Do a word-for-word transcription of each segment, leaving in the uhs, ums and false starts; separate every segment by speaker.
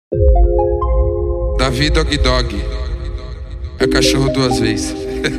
Speaker 1: Davi Dog Dog é cachorro duas vezes.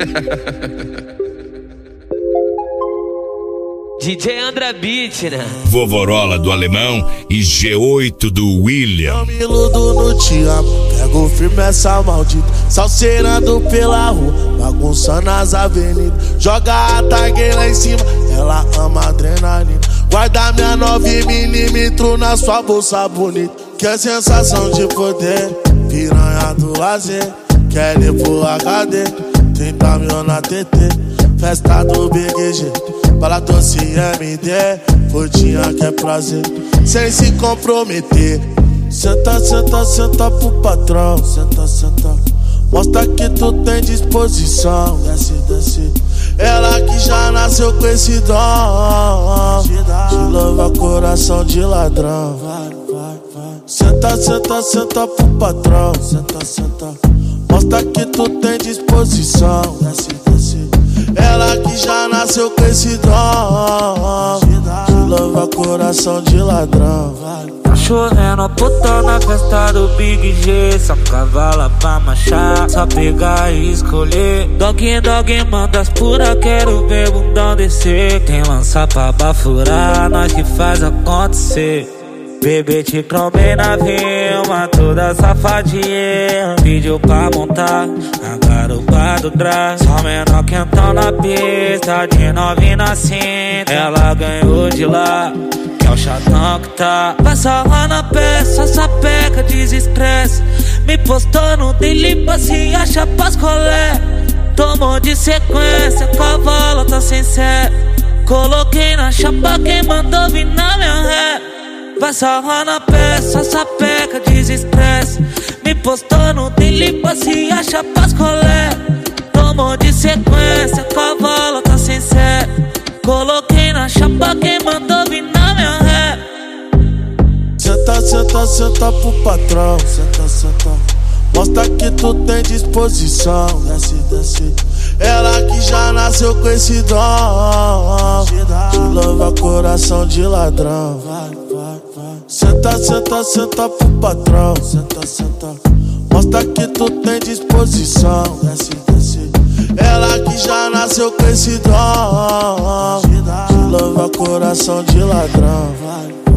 Speaker 2: D J André Beat, né?
Speaker 3: Vovorola do Alemão e G oito do William.
Speaker 4: Eu me iludo no te amo, pego firme essa maldita, salseirando pela rua, bagunçando as avenidas. Joga a tag lá em cima, ela ama adrenalina. Guarda minha nove milímetros na sua bolsa bonita. Que é sensação de poder, piranha do lazer. Quer ir pro H D, trinta mil na T T. Festa do Big G, bala doce M D. Curtinha que é prazer, sem se comprometer. Senta, senta, senta pro patrão. Senta, senta, mostra que tu tem disposição. Desce, desce, ela que já nasceu com esse dom. Te louva coração de ladrão. Vai, vai, vai. Senta, senta, senta pro patrão. Senta, senta, mostra que tu tem disposição. Desce, desce, ela que já nasceu com esse dom. Te louva coração de ladrão. Vai.
Speaker 5: Tá chovendo puta na festa do Big G. Só cavala pra marchar, só pegar e escolher. Dog, dog, manda as pura, quero ver bundão descer. Quem lança pra bafurar, nós que faz acontecer. Bebê te cromei na vilma, toda safadinha. Pediu pra montar a garupa do drag. Só menor quentão na pista, de nove na cinta. Ela ganhou de lá, que é o chatão que tá. Passa lá na peça, sapeca, desestresse. Me postou no daily, se acha pras colé. Tomou de sequência, cavalo tá sem sé. Coloquei na chapa, quem mandou vir na minha ré. Vai sarrar na peça, sapeca, desestresse. Me postou no daily, se acha pras colé. Tomou de sequência, cavalo tá sem sé. Coloquei na chapa, quem mandou vir na minha ré.
Speaker 4: Senta, senta, senta pro patrão. Senta, senta, mostra que tu tem disposição. Desce, desce, ela que já nasceu com esse dom. Te louva coração de ladrão. Vai, vai, vai. Senta, senta, senta pro patrão. Senta, senta, mostra que tu tem disposição. Desce, desce, ela que já nasceu com esse dom. Te louva coração de ladrão. Vai.